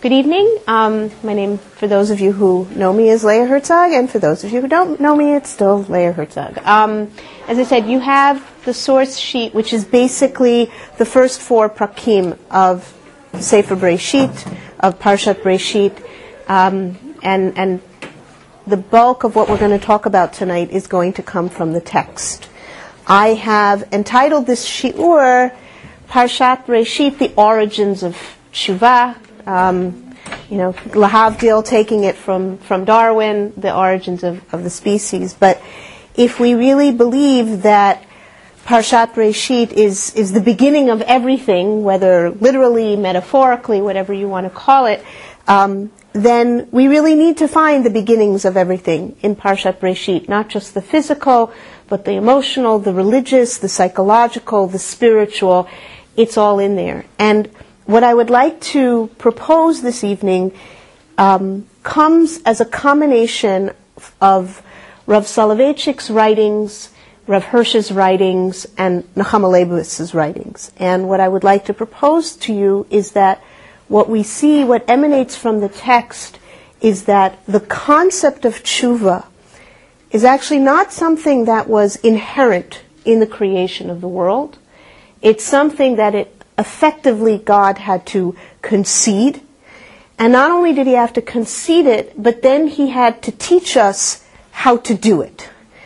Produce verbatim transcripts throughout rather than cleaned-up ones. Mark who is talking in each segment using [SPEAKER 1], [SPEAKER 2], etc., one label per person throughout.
[SPEAKER 1] Good evening. Um, my name, for those of you who know me, is Leah Herzog, and for those of you who don't know me, it's still Leah Herzog. Um, as I said, you have the source sheet, which is basically the first four prakim of Sefer Breshit, of Parshat Breshit, um, and and the bulk of what we're going to talk about tonight is going to come from the text. I have entitled this shiur Parshat Breshit, the origins of Tshuva. Um, you know, lahavdil, taking it from, from Darwin, the origins of, of the species. But if we really believe that Parshat Breshit is, is the beginning of everything, whether literally, metaphorically, whatever you want to call it, um, then we really need to find the beginnings of everything in Parshat Breshit, not just the physical, but the emotional, the religious, the psychological, the spiritual. It's all in there. And what I would like to propose this evening um, comes as a combination of Rav Soloveitchik's writings, Rav Hirsch's writings, and Nechama Leibowitz's writings. And what I would like to propose to you is that what we see, what emanates from the text, is that the concept of tshuva is actually not something that was inherent in the creation of the world. It's something that it effectively God had to concede. And not only did he have to concede it, but then he had to teach us how to do it.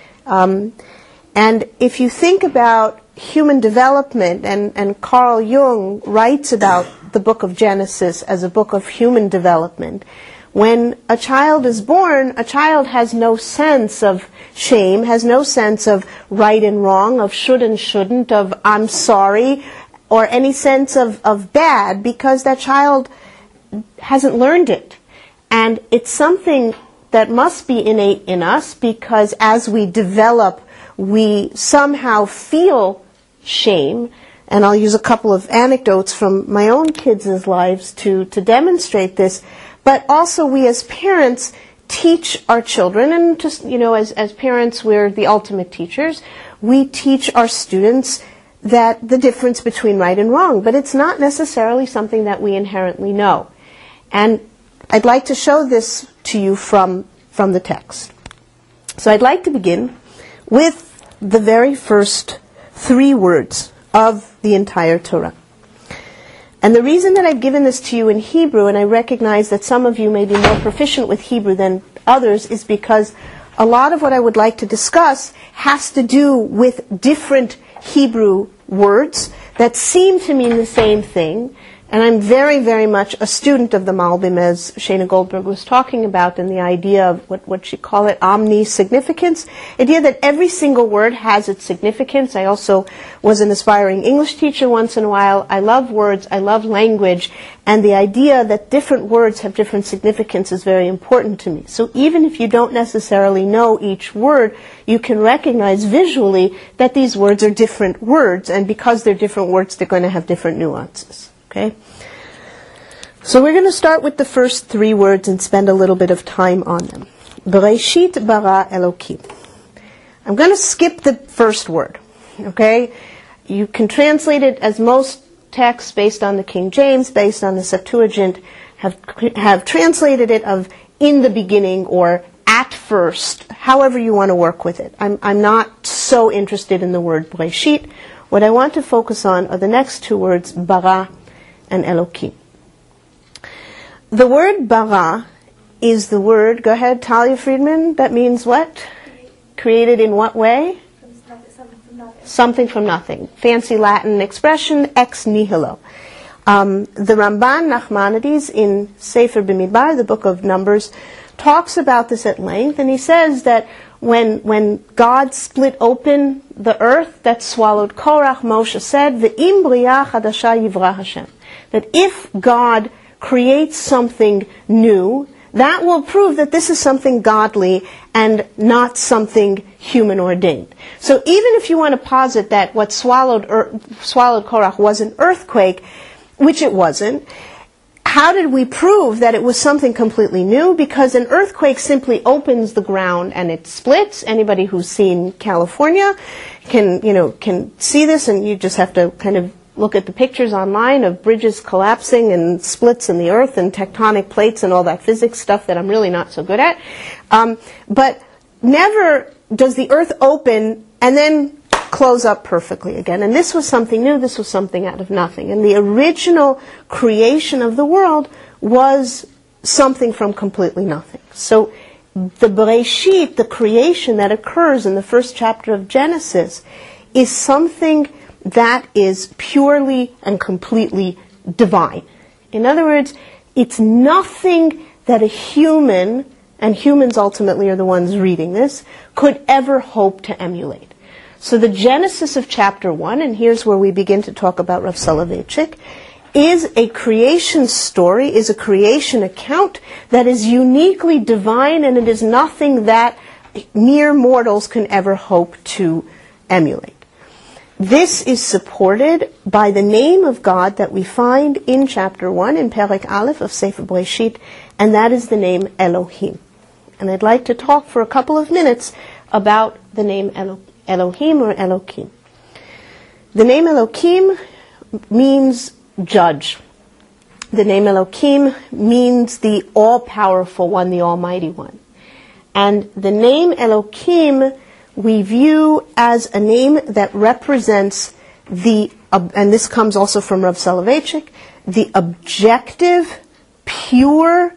[SPEAKER 1] Um, and if you think about human development, and, and Carl Jung writes about the book of Genesis as a book of human development, when a child is born, a child has no sense of shame, has no sense of right and wrong, of should and shouldn't, of I'm sorry, or any sense of, of bad, because that child hasn't learned it. And it's something that must be innate in us, because as we develop, we somehow feel shame. And I'll use a couple of anecdotes from my own kids' lives to, to demonstrate this. But also we as parents teach our children, and just, you know, as, as parents we're the ultimate teachers, we teach our students that the difference between right and wrong, but it's not necessarily something that we inherently know. And I'd like to show this to you from, from the text. So I'd like to begin with the very first three words of the entire Torah. And the reason that I've given this to you in Hebrew, and I recognize that some of you may be more proficient with Hebrew than others, is because a lot of what I would like to discuss has to do with different Hebrew words that seem to mean the same thing. And I'm very, very much a student of the Malbim, as Shana Goldberg was talking about, and the idea of what, what she call it, omni-significance. Idea that every single word has its significance. I also was an aspiring English teacher once in a while. I love words, I love language, and the idea that different words have different significance is very important to me. So even if you don't necessarily know each word, you can recognize visually that these words are different words, and because they're different words, they're going to have different nuances. Okay? So we're going to start with the first three words and spend a little bit of time on them. Bereshit bara Elokim. I'm going to skip the first word. Okay? You can translate it as most texts based on the King James, based on the Septuagint, have have translated it of in the beginning or at first, however you want to work with it. I'm I'm not so interested in the word Bereshit. What I want to focus on are the next two words, bara and Elokim. The word bara is the word, go ahead, Talia Friedman, that means what? Created in what way?
[SPEAKER 2] Something from nothing.
[SPEAKER 1] Something from nothing. Fancy Latin expression, ex nihilo. Um, the Ramban Nachmanides in Sefer B'midbar, the book of Numbers, talks about this at length, and he says that when when God split open the earth that swallowed Korach, Moshe said, "Ve'im bria chadasha yivra Hashem." That if God creates something new, that will prove that this is something godly and not something human ordained. So even if you want to posit that what swallowed er, swallowed Korach was an earthquake, which it wasn't, how did we prove that it was something completely new? Because an earthquake simply opens the ground and it splits. Anybody who's seen California can, you know, can see this, and you just have to kind of look at the pictures online of bridges collapsing and splits in the earth and tectonic plates and all that physics stuff that I'm really not so good at. Um, but never does the earth open and then close up perfectly again. And this was something new. This was something out of nothing. And the original creation of the world was something from completely nothing. So the Bereshit, the creation that occurs in the first chapter of Genesis, is something that is purely and completely divine. In other words, it's nothing that a human, and humans ultimately are the ones reading this, could ever hope to emulate. So the genesis of chapter one, and here's where we begin to talk about Rav Soloveitchik, is a creation story, is a creation account that is uniquely divine, and it is nothing that mere mortals can ever hope to emulate. This is supported by the name of God that we find in chapter one, in Perek Aleph of Sefer Bereshit, and that is the name Elohim. And I'd like to talk for a couple of minutes about the name Elo- Elohim or Elokim. The name Elokim means judge. The name Elokim means the all-powerful one, the almighty one. And the name Elokim we view as a name that represents the, uh, and this comes also from Rav Soloveitchik, the objective, pure,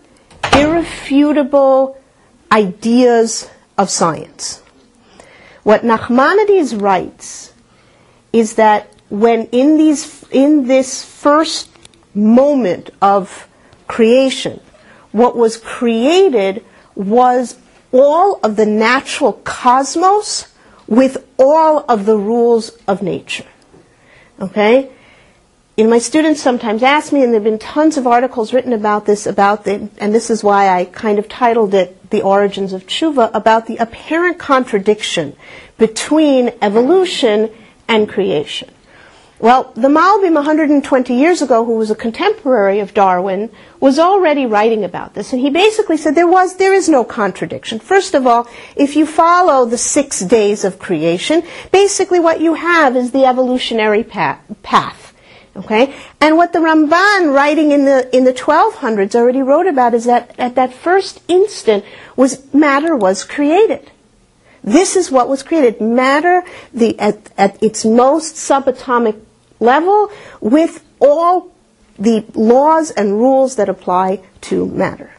[SPEAKER 1] irrefutable ideas of science. What Nachmanides writes is that when in these, in this first moment of creation, what was created was all of the natural cosmos with all of the rules of nature. Okay? And my students sometimes ask me, and there have been tons of articles written about this, about the, and this is why I kind of titled it The Origins of Tshuva, about the apparent contradiction between evolution and creation. Well, the Malbim one hundred twenty years ago, who was a contemporary of Darwin, was already writing about this, and he basically said there was, there is no contradiction. First of all, if you follow the six days of creation, basically what you have is the evolutionary path. path. Okay? And what the Ramban, writing in the in the twelve hundreds, already wrote about is that at that first instant was matter was created. This is what was created. Matter, the at, at its most subatomic level, with all the laws and rules that apply to matter.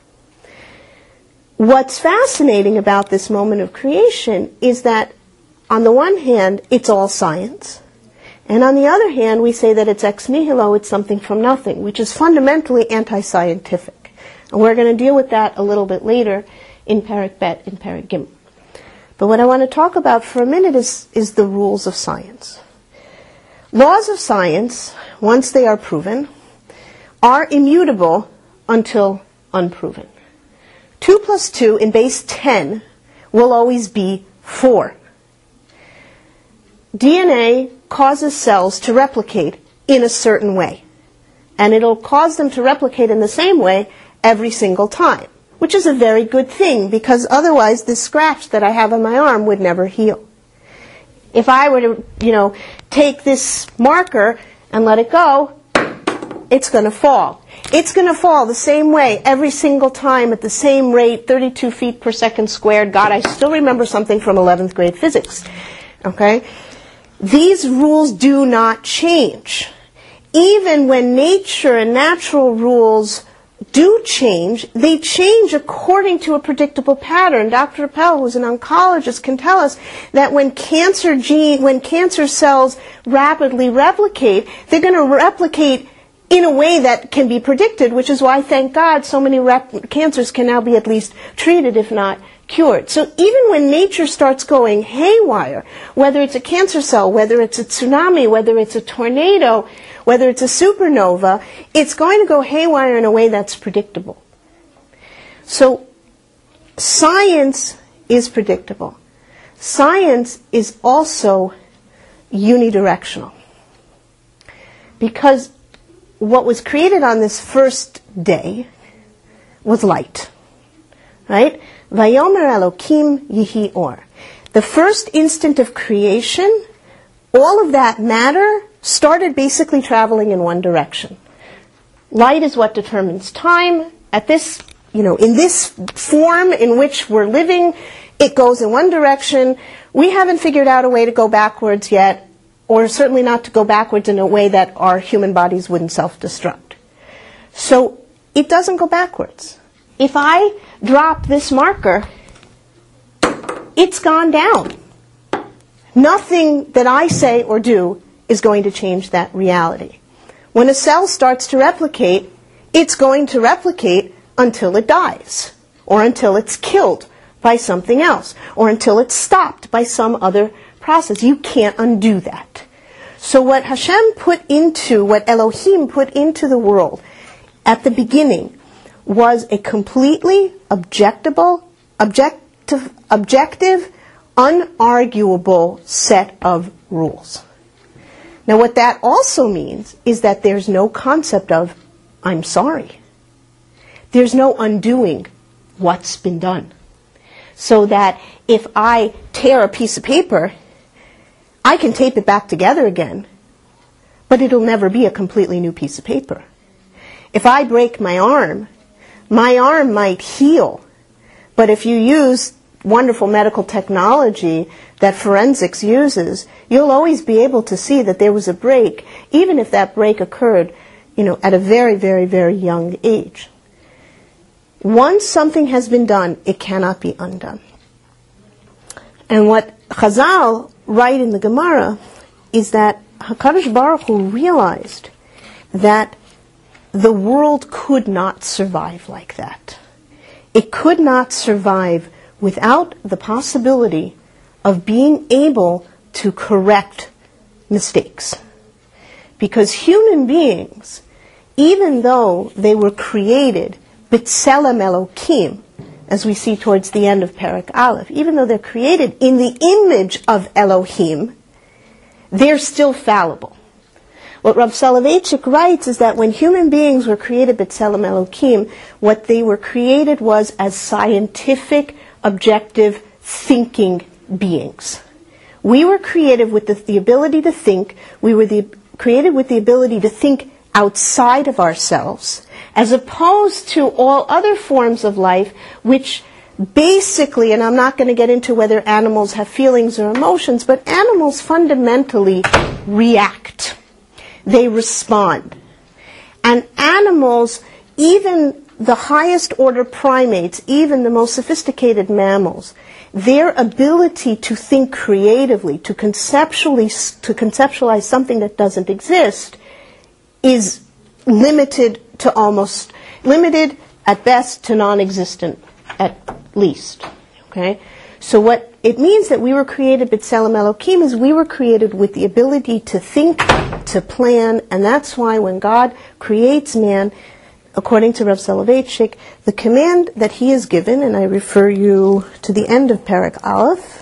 [SPEAKER 1] What's fascinating about this moment of creation is that, on the one hand, it's all science, and on the other hand, we say that it's ex nihilo, it's something from nothing, which is fundamentally anti-scientific. And we're going to deal with that a little bit later in Perek Bet, in Perek Gimel. But what I want to talk about for a minute is, is the rules of science. Laws of science, once they are proven, are immutable until unproven. Two plus two in base ten will always be four. D N A causes cells to replicate in a certain way, and it'll cause them to replicate in the same way every single time, which is a very good thing, because otherwise this scratch that I have on my arm would never heal. If I were to, you know, take this marker and let it go, it's going to fall. It's going to fall the same way every single time at the same rate, thirty-two feet per second squared. God, I still remember something from eleventh grade physics. Okay? These rules do not change. Even when nature and natural rules do change, they change according to a predictable pattern. Doctor Appel, who's an oncologist, can tell us that when cancer gene, when cancer cells rapidly replicate, they're going to replicate in a way that can be predicted, which is why, thank God, so many rep- cancers can now be at least treated, if not cured. So even when nature starts going haywire, whether it's a cancer cell, whether it's a tsunami, whether it's a tornado, whether it's a supernova, it's going to go haywire in a way that's predictable. So science is predictable. Science is also unidirectional. Because what was created on this first day was light. Right? Vayomer Elokim Yihi Or. The first instant of creation, all of that matter started basically traveling in one direction. Light is what determines time. At this, you know, in this form in which we're living, it goes in one direction. We haven't figured out a way to go backwards yet, or certainly not to go backwards in a way that our human bodies wouldn't self-destruct. So it doesn't go backwards. If I drop this marker, it's gone down. Nothing that I say or do is going to change that reality. When a cell starts to replicate, it's going to replicate until it dies, or until it's killed by something else, or until it's stopped by some other process. You can't undo that. So what Hashem put into, what Elohim put into the world at the beginning was a completely objectable, objective, objective, unarguable set of rules. Now what that also means is that there's no concept of, I'm sorry. There's no undoing what's been done. So that if I tear a piece of paper, I can tape it back together again, but it'll never be a completely new piece of paper. If I break my arm, my arm might heal, but if you use wonderful medical technology that forensics uses, you'll always be able to see that there was a break, even if that break occurred, you know, at a very, very, very young age. Once something has been done, it cannot be undone. And what Chazal write in the Gemara is that HaKadosh Baruch Hu realized that the world could not survive like that. It could not survive without the possibility of being able to correct mistakes. Because human beings, even though they were created B'Tselem Elokim, as we see towards the end of Perek Aleph, even though they're created in the image of Elohim, they're still fallible. What Rav Soloveitchik writes is that when human beings were created B'Tselem Elokim, what they were created was as scientific, objective, thinking beings. We were created with the, the ability to think. We were the, created with the ability to think outside of ourselves, as opposed to all other forms of life, which basically, and I'm not going to get into whether animals have feelings or emotions, but animals fundamentally react. They respond. And animals, even the highest order primates, even the most sophisticated mammals, their ability to think creatively, to conceptually, to conceptualize something that doesn't exist, is limited to almost, limited at best to non-existent at least. Okay? So what it means that we were created B'Tselem Elokim is we were created with the ability to think, to plan, and that's why when God creates man, according to Rav Soloveitchik, the command that he is given, and I refer you to the end of Perek Aleph.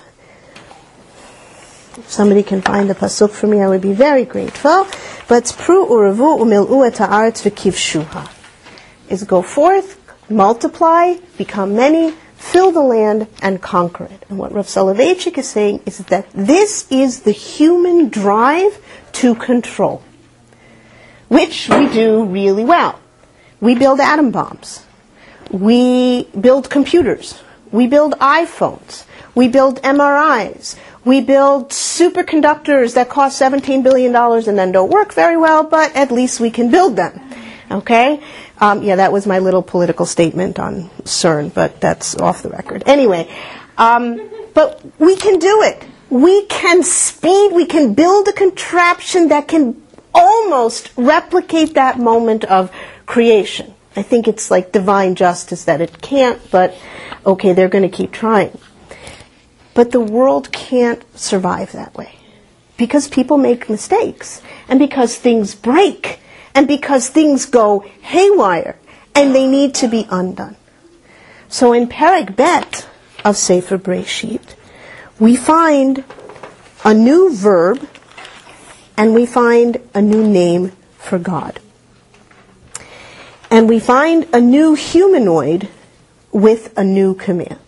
[SPEAKER 1] If somebody can find the pasuk for me, I would be very grateful. But it's pru uravu umil'u et ha'aretz v'kivshuha. Is go forth, multiply, become many, fill the land, and conquer it. And what Rav Soloveitchik is saying is that this is the human drive to control, which we do really well. We build atom bombs. We build computers. We build iPhones. We build M R Is. We build superconductors that cost seventeen billion dollars and then don't work very well, but at least we can build them. Okay? Um, yeah, that was my little political statement on CERN, but that's off the record. Anyway, um, but we can do it. We can speed, we can build a contraption that can almost replicate that moment of creation. I think it's like divine justice that it can't, but okay, they're going to keep trying. But the world can't survive that way. Because people make mistakes, and because things break, and because things go haywire, and they need to be undone. So in Perek Bet of Sefer Breshit, we find a new verb, and we find a new name for God. And we find a new humanoid with a new command.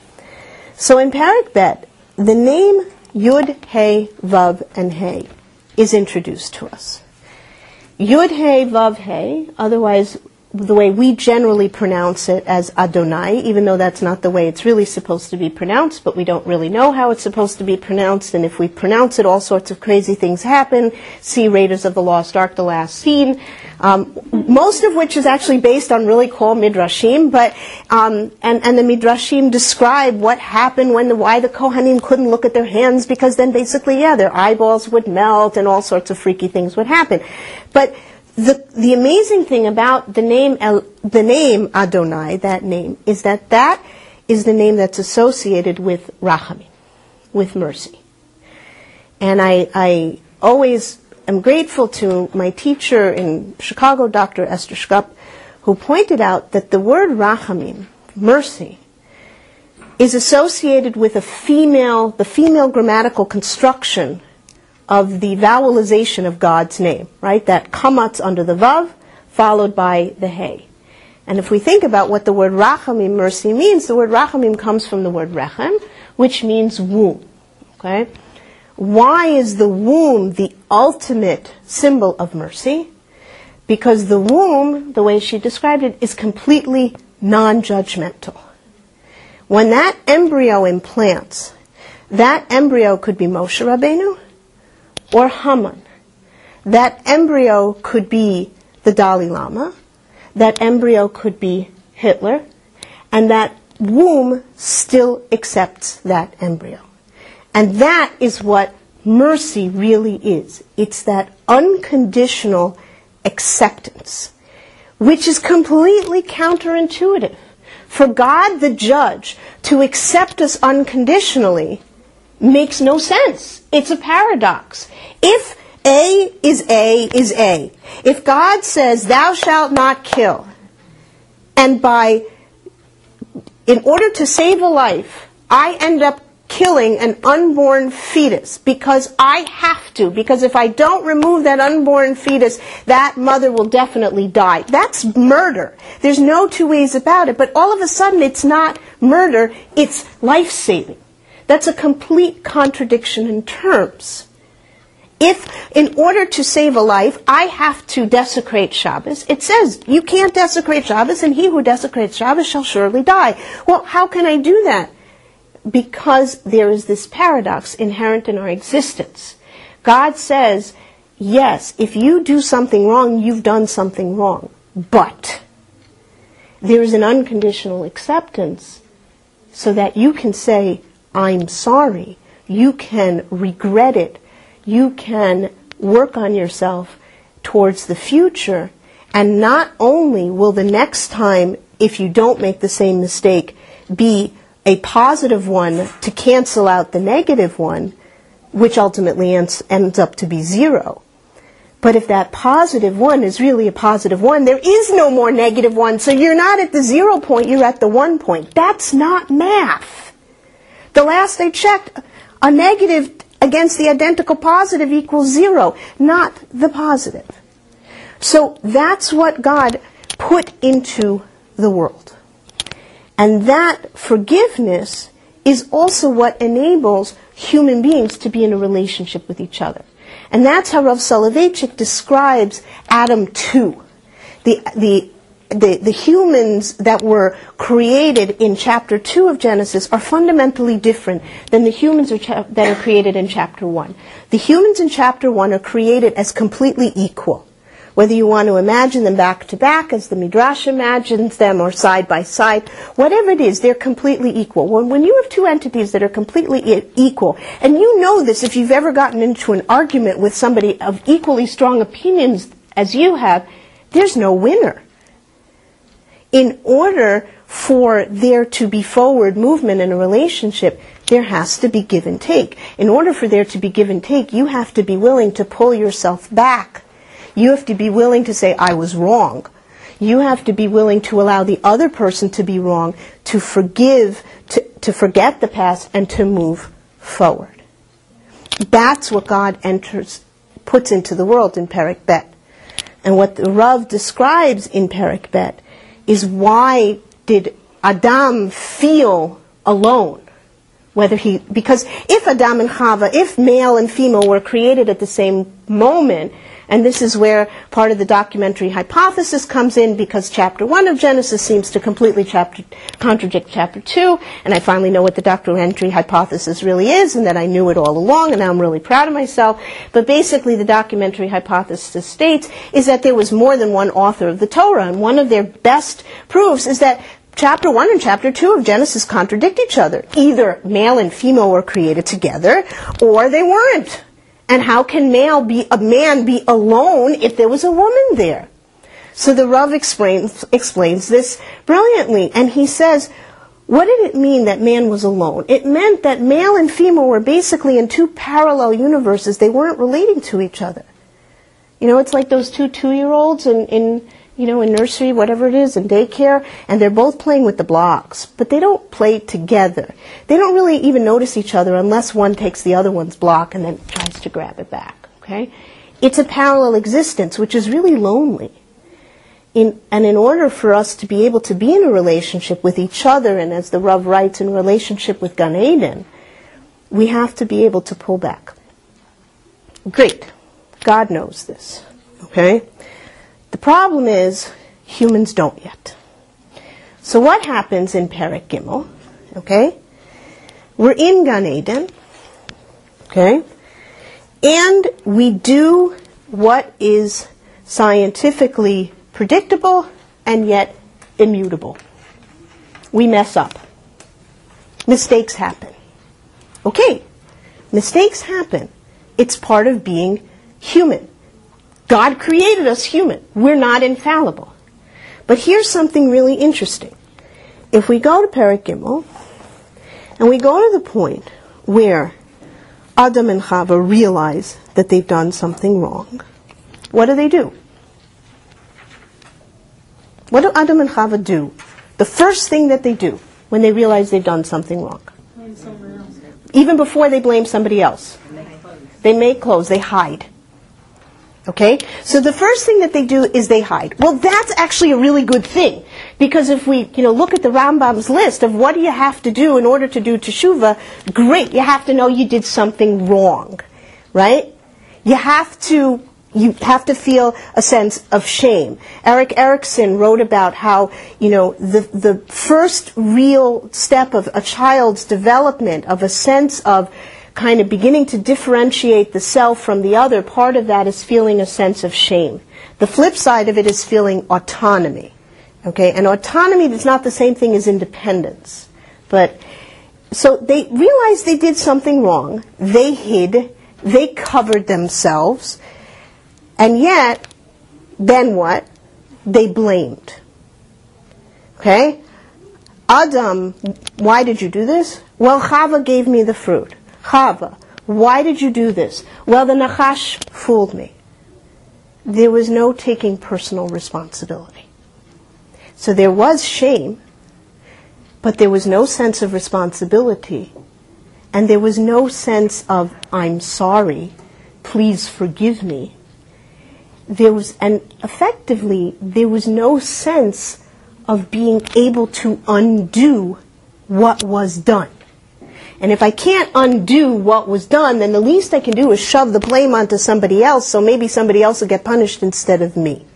[SPEAKER 1] So in Perek Bet, the name Yud, He, Vav, and He is introduced to us. Yud He Vav He, otherwise the way we generally pronounce it as Adonai, even though that's not the way it's really supposed to be pronounced, but we don't really know how it's supposed to be pronounced, and if we pronounce it, all sorts of crazy things happen. See Raiders of the Lost Ark, The Last Scene, um, most of which is actually based on really cool midrashim, but um, and, and the midrashim describe what happened when the why the Kohanim couldn't look at their hands, because then basically, yeah, their eyeballs would melt and all sorts of freaky things would happen. But The, the amazing thing about the name El, the name Adonai, that name, is that that is the name that's associated with Rachamim, with mercy. And I, I always am grateful to my teacher in Chicago, Doctor Esther Schkupp, who pointed out that the word Rachamim, mercy, is associated with a female, the female grammatical construction of the vowelization of God's name, right? That kamatz under the vav, followed by the hey. And if we think about what the word rachamim, mercy, means, the word rachamim comes from the word rechem, which means womb, okay? Why is the womb the ultimate symbol of mercy? Because the womb, the way she described it, is completely non-judgmental. When that embryo implants, that embryo could be Moshe Rabbeinu, or Haman. That embryo could be the Dalai Lama. That embryo could be Hitler. And that womb still accepts that embryo. And that is what mercy really is. It's that unconditional acceptance, which is completely counterintuitive. For God the judge to accept us unconditionally makes no sense. It's a paradox. If A is A is A, if God says, thou shalt not kill, and by, in order to save a life, I end up killing an unborn fetus because I have to, because if I don't remove that unborn fetus, that mother will definitely die. That's murder. There's no two ways about it. But all of a sudden, it's not murder, it's life-saving. That's a complete contradiction in terms. If, in order to save a life, I have to desecrate Shabbos, it says, you can't desecrate Shabbos, and he who desecrates Shabbos shall surely die. Well, how can I do that? Because there is this paradox inherent in our existence. God says, yes, if you do something wrong, you've done something wrong. But there is an unconditional acceptance so that you can say, I'm sorry. You can regret it. You can work on yourself towards the future. And not only will the next time, if you don't make the same mistake, be a positive one to cancel out the negative one, which ultimately ends, ends up to be zero. But if that positive one is really a positive one, there is no more negative one. So you're not at the zero point, you're at the one point. That's not math. The last I checked, a negative against the identical positive equals zero, not the positive. So that's what God put into the world. And that forgiveness is also what enables human beings to be in a relationship with each other. And that's how Rav Soloveitchik describes Adam two. The, the The, the humans that were created in chapter two of Genesis are fundamentally different than the humans are cha- that are created in chapter one. The humans in chapter one are created as completely equal. Whether you want to imagine them back to back, as the Midrash imagines them, or side by side, whatever it is, they're completely equal. When, when you have two entities that are completely e- equal, and you know this if you've ever gotten into an argument with somebody of equally strong opinions as you have, there's no winner. In order for there to be forward movement in a relationship, there has to be give and take. In order for there to be give and take, you have to be willing to pull yourself back. You have to be willing to say, I was wrong. You have to be willing to allow the other person to be wrong, to forgive, to, to forget the past, and to move forward. That's what God enters, puts into the world in Perek Bet. And what the Rav describes in Perek Bet is why did Adam feel alone? Whether he, because if Adam and Chava, if male and female were created at the same moment, and this is where part of the documentary hypothesis comes in, because chapter one of Genesis seems to completely chapter, contradict chapter two, and I finally know what the documentary hypothesis really is, and that I knew it all along, and now I'm really proud of myself. But basically the documentary hypothesis states is that there was more than one author of the Torah, and one of their best proofs is that chapter one and chapter two of Genesis contradict each other. Either male and female were created together, or they weren't. And how can male be a man be alone if there was a woman there? So the Rav explains, explains this brilliantly, and he says, what did it mean that man was alone? It meant that male and female were basically in two parallel universes. They weren't relating to each other. You know, it's like those two two-year-olds in, in you know, in nursery, whatever it is, in daycare, and they're both playing with the blocks, but they don't play together. They don't really even notice each other unless one takes the other one's block and then tries to grab it back, okay? It's a parallel existence, which is really lonely. In, and in order for us to be able to be in a relationship with each other, and as the Rav writes, in relationship with Gan Eden, we have to be able to pull back. Great. God knows this, okay? The problem is, humans don't yet. So what happens in Perek Gimel, okay? We're in Gan Eden, okay? And we do what is scientifically predictable and yet immutable. We mess up. Mistakes happen. Okay, mistakes happen. It's part of being human. God created us human. We're not infallible. But here's something really interesting. If we go to Perek Gimel, and we go to the point where Adam and Chava realize that they've done something wrong, what do they do? What do Adam and Chava do? The first thing that they do when they realize they've done something wrong.
[SPEAKER 2] Blame someone else.
[SPEAKER 1] Even before they blame somebody else.
[SPEAKER 2] They make clothes.
[SPEAKER 1] They make clothes. They hide. Okay? So the first thing that they do is they hide. Well, that's actually a really good thing. Because if we, you know, look at the Rambam's list of what do you have to do in order to do teshuvah, great, you have to know you did something wrong. Right? You have to, you have to feel a sense of shame. Eric Erickson wrote about how, you know, the, the first real step of a child's development of a sense of kind of beginning to differentiate the self from the other, part of that is feeling a sense of shame. The flip side of it is feeling autonomy. Okay, and autonomy is not the same thing as independence. But, so they realized they did something wrong. They hid. They covered themselves. And yet, then what? They blamed. Okay? Adam, why did you do this? Well, Chava gave me the fruit. Chava, why did you do this? Well, the Nachash fooled me. There was no taking personal responsibility. So there was shame, but there was no sense of responsibility, and there was no sense of, I'm sorry, please forgive me. There was, and effectively, there was no sense of being able to undo what was done. And if I can't undo what was done, then the least I can do is shove the blame onto somebody else, so maybe somebody else will get punished instead of me.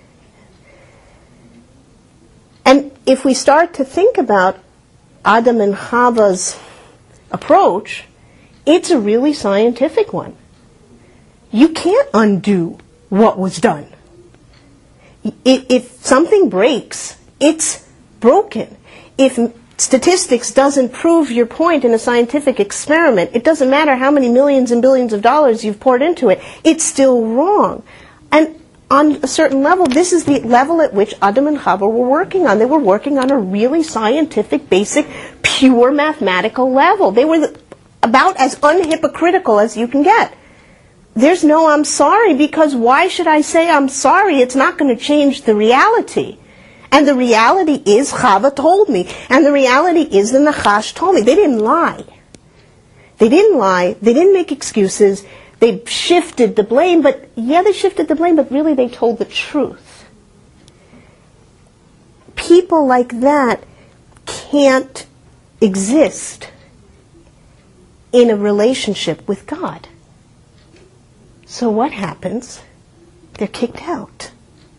[SPEAKER 1] And if we start to think about Adam and Chava's approach, it's a really scientific one. You can't undo what was done. If something breaks, it's broken. If statistics doesn't prove your point in a scientific experiment, it doesn't matter how many millions and billions of dollars you've poured into it, it's still wrong. And on a certain level, this is the level at which Adam and Chava were working on. They were working on a really scientific, basic, pure mathematical level. They were the, about as unhypocritical as you can get. There's no I'm sorry, because why should I say I'm sorry? It's not going to change the reality. And the reality is Chava told me. And the reality is the Nachash told me. They didn't lie. They didn't lie. They didn't make excuses. They shifted the blame, but yeah, they shifted the blame, but really they told the truth. People like that can't exist in a relationship with God. So what happens? They're kicked out.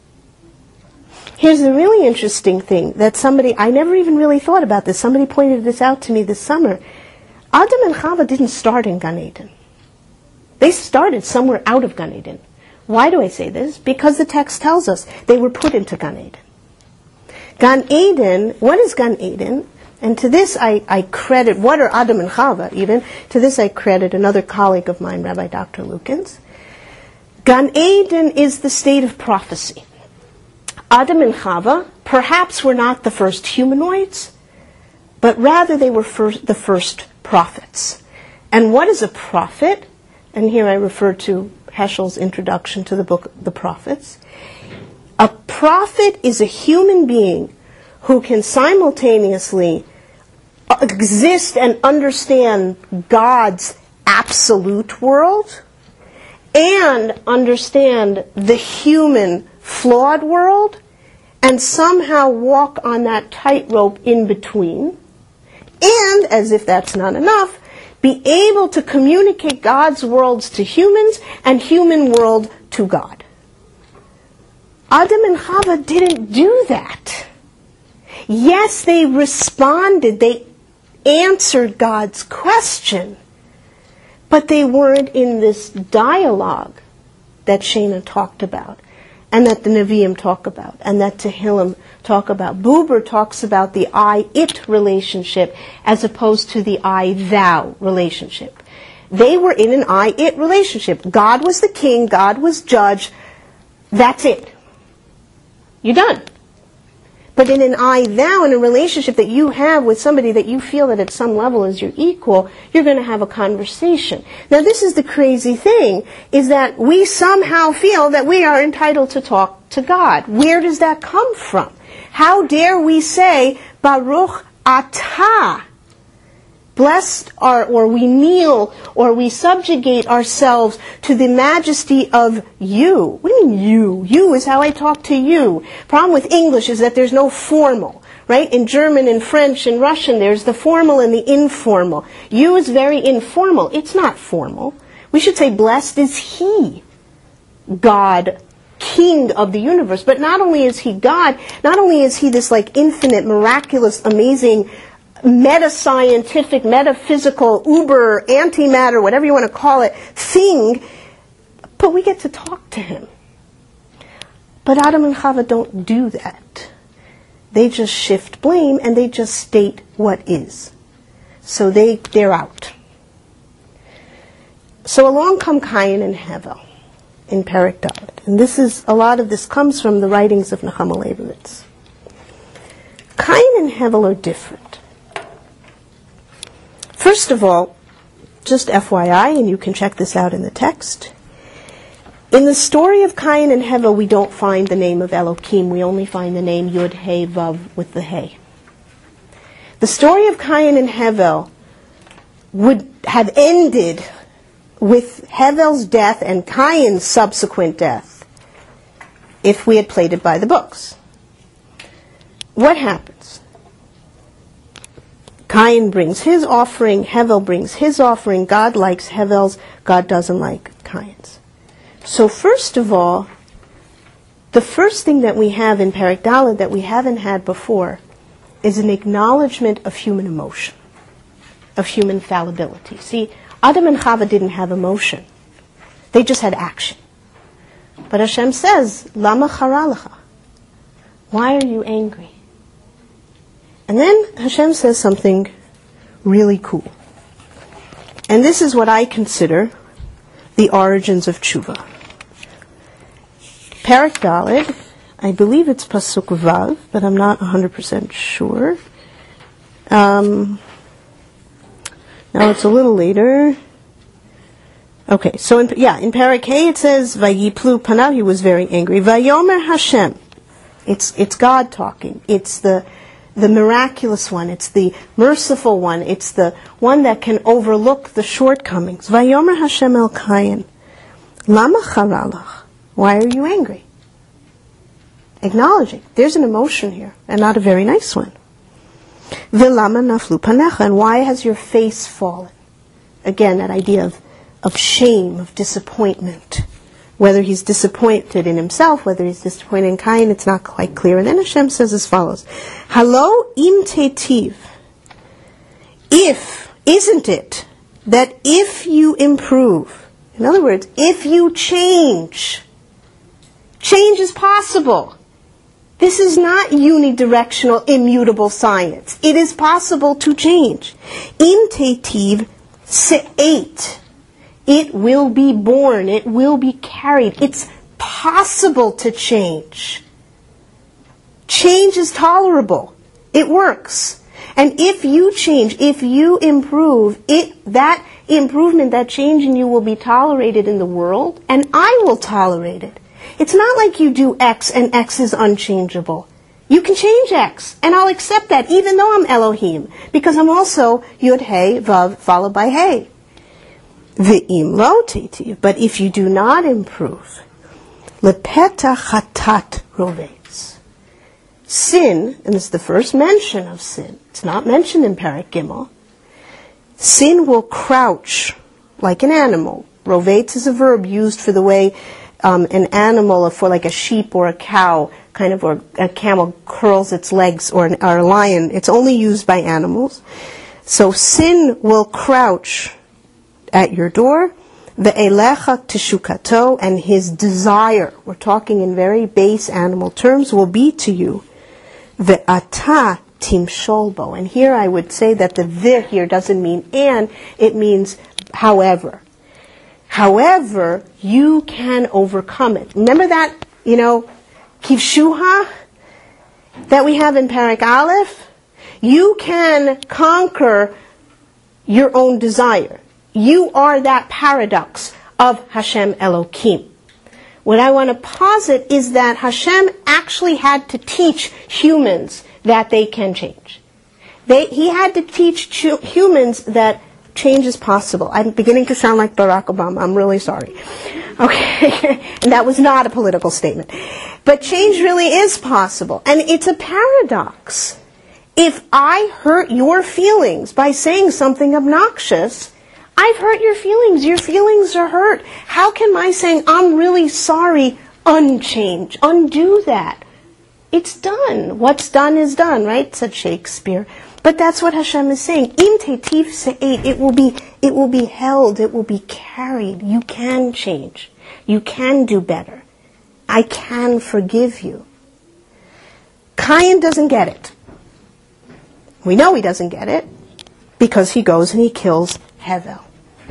[SPEAKER 1] Here's a really interesting thing that somebody, I never even really thought about this, somebody pointed this out to me this summer. Adam and Chava didn't start in Gan Eden. They started somewhere out of Gan Eden. Why do I say this? Because the text tells us they were put into Gan Eden. Gan Eden, what is Gan Eden? And to this I, I credit, what are Adam and Chava even? To this I credit another colleague of mine, Rabbi Doctor Lukens. Gan Eden is the state of prophecy. Adam and Chava perhaps were not the first humanoids, but rather they were first, the first prophets. And what is a prophet? And here I refer to Heschel's introduction to the book, The Prophets. A prophet is a human being who can simultaneously exist and understand God's absolute world and understand the human flawed world and somehow walk on that tightrope in between. And, as if that's not enough, be able to communicate God's worlds to humans and human world to God. Adam and Chava didn't do that. Yes, they responded, they answered God's question, but they weren't in this dialogue that Shana talked about, and that the Nevi'im talk about, and that Tehillim talk about. Buber talks about the I-it relationship as opposed to the I-thou relationship. They were in an I-it relationship. God was the king, God was judge, that's it. You're done. But in an I-thou, in a relationship that you have with somebody that you feel that at some level is your equal, you're going to have a conversation. Now this is the crazy thing, is that we somehow feel that we are entitled to talk to God. Where does that come from? How dare we say, Baruch Atah? Blessed are, or we kneel, or we subjugate ourselves to the majesty of you. What do you mean you? You is how I talk to you. Problem with English is that there's no formal, right? In German and French and Russian, there's the formal and the informal. You is very informal. It's not formal. We should say, blessed is He, God, King of the universe. But not only is He God, not only is He this like infinite, miraculous, amazing, meta-scientific, metaphysical, uber, antimatter, whatever you want to call it, thing, but we get to talk to Him. But Adam and Chava don't do that. They just shift blame and they just state what is. So they, they're out. So along come Cain and Hevel in Perek Dalet. And this is, a lot of this comes from the writings of Nechama Leibowitz. Cain and Hevel are different. First of all, just F Y I, and you can check this out in the text, in the story of Cain and Hevel, we don't find the name of Elohim. We only find the name Yud, He, Vav with the He. The story of Cain and Hevel would have ended with Hevel's death and Cain's subsequent death if we had played it by the books. What happens? Cain brings his offering, Hevel brings his offering, God likes Hevel's, God doesn't like Cain's. So first of all, the first thing that we have in Perek Dalet that we haven't had before is an acknowledgement of human emotion, of human fallibility. See, Adam and Chava didn't have emotion. They just had action. But Hashem says, Lama chara lecha? Why are you angry? And then Hashem says something really cool. And this is what I consider the origins of tshuva. Perek Dalet, I believe it's Pasuk Vav, but I'm not one hundred percent sure. Um, now it's a little later. Okay, so in, yeah, in Perek Hey it says, Vayiplu panav, he was very angry. Vayomer Hashem. It's, it's God talking. It's the the miraculous one, it's the merciful one, it's the one that can overlook the shortcomings. Vayomer Hashem el Cain, Lama chara lach? Why are you angry? Acknowledging. There's an emotion here, and not a very nice one. V'lama naflu panecha, and why has your face fallen? again, that idea of, of shame, of disappointment. Whether he's disappointed in himself, whether he's disappointed in Cain, it's not quite clear. And then Hashem says as follows, Halo im tetiv. If, isn't it, that if you improve, in other words, if you change, change is possible. This is not unidirectional, immutable science. It is possible to change. Im tetiv se'et. It will be born. It will be carried. It's possible to change. Change is tolerable. It works. And if you change, if you improve, it that improvement, that change in you will be tolerated in the world, and I will tolerate it. It's not like you do X and X is unchangeable. You can change X, and I'll accept that, even though I'm Elohim, because I'm also Yud Hey Vav followed by Hey. Ve'im lo tetiv, but if you do not improve, lepeta chatat rovetz. Sin, and it's the first mention of sin, it's not mentioned in Perek Gimel, sin will crouch like an animal. Rovetz is a verb used for the way um, an animal, for like a sheep or a cow, kind of, or a camel curls its legs, or, an, or a lion. It's only used by animals. So sin will crouch at your door, ve'elecha teshukato, and his desire, we're talking in very base animal terms, will be to you, ve'ata timsholbo. And here I would say that the ve here doesn't mean and, it means however. However, you can overcome it. Remember that, you know, kivshuha that we have in Perek Aleph? You can conquer your own desire. You are that paradox of Hashem Elokim. What I want to posit is that Hashem actually had to teach humans that they can change. They, he had to teach ch- humans that change is possible. I'm beginning to sound like Barack Obama. I'm really sorry. Okay, and that was not a political statement. But change really is possible. And it's a paradox. If I hurt your feelings by saying something obnoxious, I've hurt your feelings. Your feelings are hurt. How can my saying, I'm really sorry, unchange, undo that? It's done. What's done is done, right? Said Shakespeare. But that's what Hashem is saying. Im tetiv se'et. It will be, it will be held. It will be carried. You can change. You can do better. I can forgive you. Cain doesn't get it. We know he doesn't get it because he goes and he kills Hevel.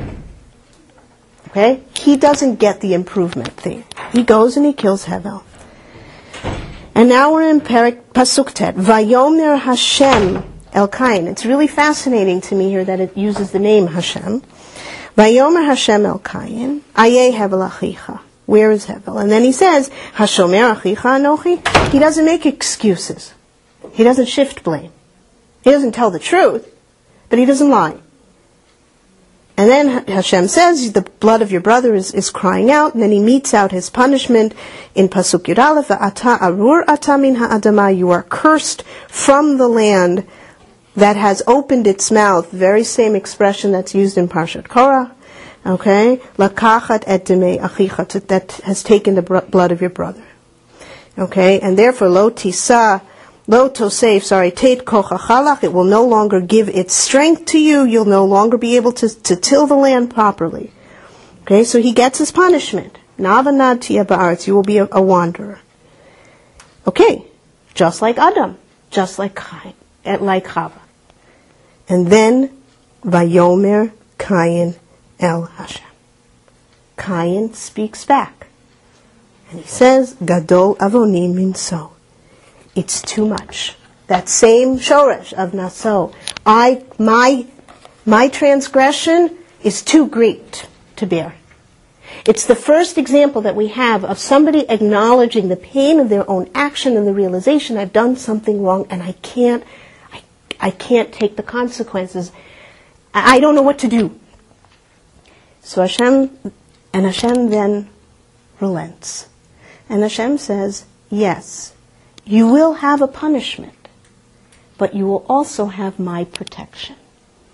[SPEAKER 1] Okay? He doesn't get the improvement thing. He goes and he kills Hevel. And now we're in Perek Pasuk Tet. Vayomer Hashem El Cain. It's really fascinating to me here that it uses the name Hashem. Vayomer Hashem El Cain. Aye Hevel Achicha. Where is Hevel? And then he says, Hashomer Achicha Anochi. He doesn't make excuses. He doesn't shift blame. He doesn't tell the truth, but he doesn't lie. And then Hashem says, the blood of your brother is, is crying out, and then he metes out his punishment in Pasuk Yud Aleph, V'ata arur ata min ha'adama, you are cursed from the land that has opened its mouth, very same expression that's used in Parshat Korah, okay, lakachat et demei achicha, that has taken the blood of your brother. Okay, and therefore, lo tisa, Lo tosef, sorry, tate kochachalach, it will no longer give its strength to you, you'll no longer be able to, to till the land properly. Okay, so he gets his punishment. Navanad tia ba'aretz, you will be a, a wanderer. Okay, just like Adam, just like Cain, like Chava. And then, Vayomer Cain el Hashem. Cain speaks back. And he says, Gadol avonim minso. It's too much. That same shoresh of naso. I, my, my transgression is too great to bear. It's the first example that we have of somebody acknowledging the pain of their own action and the realization, I've done something wrong and I can't, I, I can't take the consequences. I, I don't know what to do. So Hashem, and Hashem then relents. And Hashem says, yes, you will have a punishment, but you will also have my protection.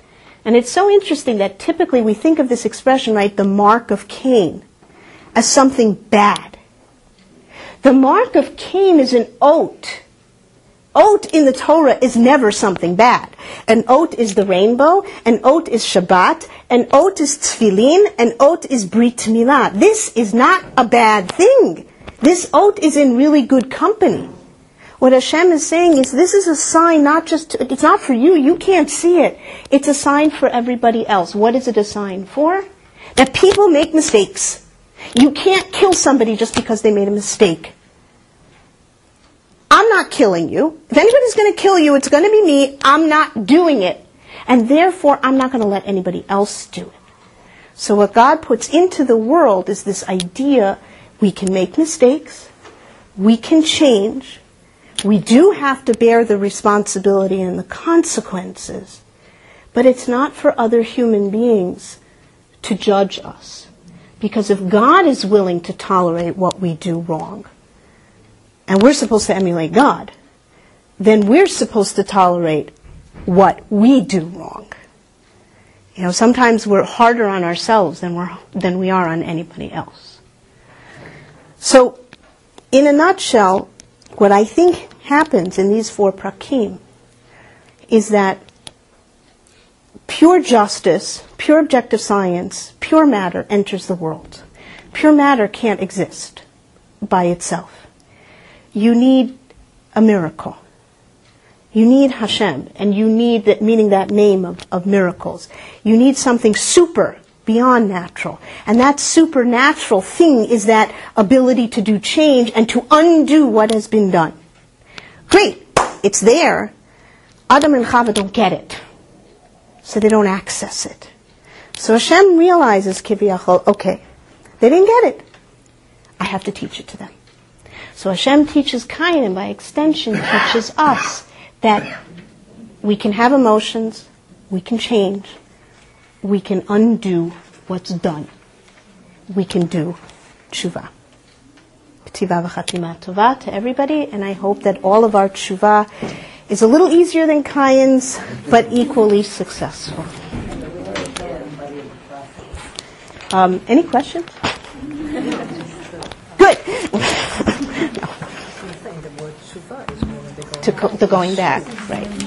[SPEAKER 1] And it's so interesting that typically we think of this expression, right, the mark of Cain, as something bad. The mark of Cain is an oat. Oat in the Torah is never something bad. An oat is the rainbow, an oat is Shabbat, an oat is tefillin, an oat is Brit Milah. This is not a bad thing. This oat is in really good company. What Hashem is saying is this is a sign not just, to, it's not for you, you can't see it. It's a sign for everybody else. What is it a sign for? That people make mistakes. You can't kill somebody just because they made a mistake. I'm not killing you. If anybody's going to kill you, it's going to be me. I'm not doing it. And therefore, I'm not going to let anybody else do it. So what God puts into the world is this idea we can make mistakes, we can change, we do have to bear the responsibility and the consequences, but it's not for other human beings to judge us. Because if God is willing to tolerate what we do wrong, and we're supposed to emulate God, then we're supposed to tolerate what we do wrong. You know, sometimes we're harder on ourselves than we're than we are on anybody else. So, in a nutshell, what I think happens in these four prakim is that pure justice, pure objective science, pure matter enters the world. Pure matter can't exist by itself. You need a miracle. You need Hashem, and you need that, meaning that name of, of miracles. You need something super, beyond natural. And that supernatural thing is that ability to do change and to undo what has been done. Great, it's there. Adam and Chava don't get it. So they don't access it. So Hashem realizes, Kiviyachol, okay, they didn't get it. I have to teach it to them. So Hashem teaches Cain, and by extension teaches us that we can have emotions, we can change, we can undo what's done. We can do tshuva. P'tiva v'chatima tova to everybody, and I hope that all of our tshuva is a little easier than Cain's, but equally successful. Um, any questions? Good. To, co- to going back, right.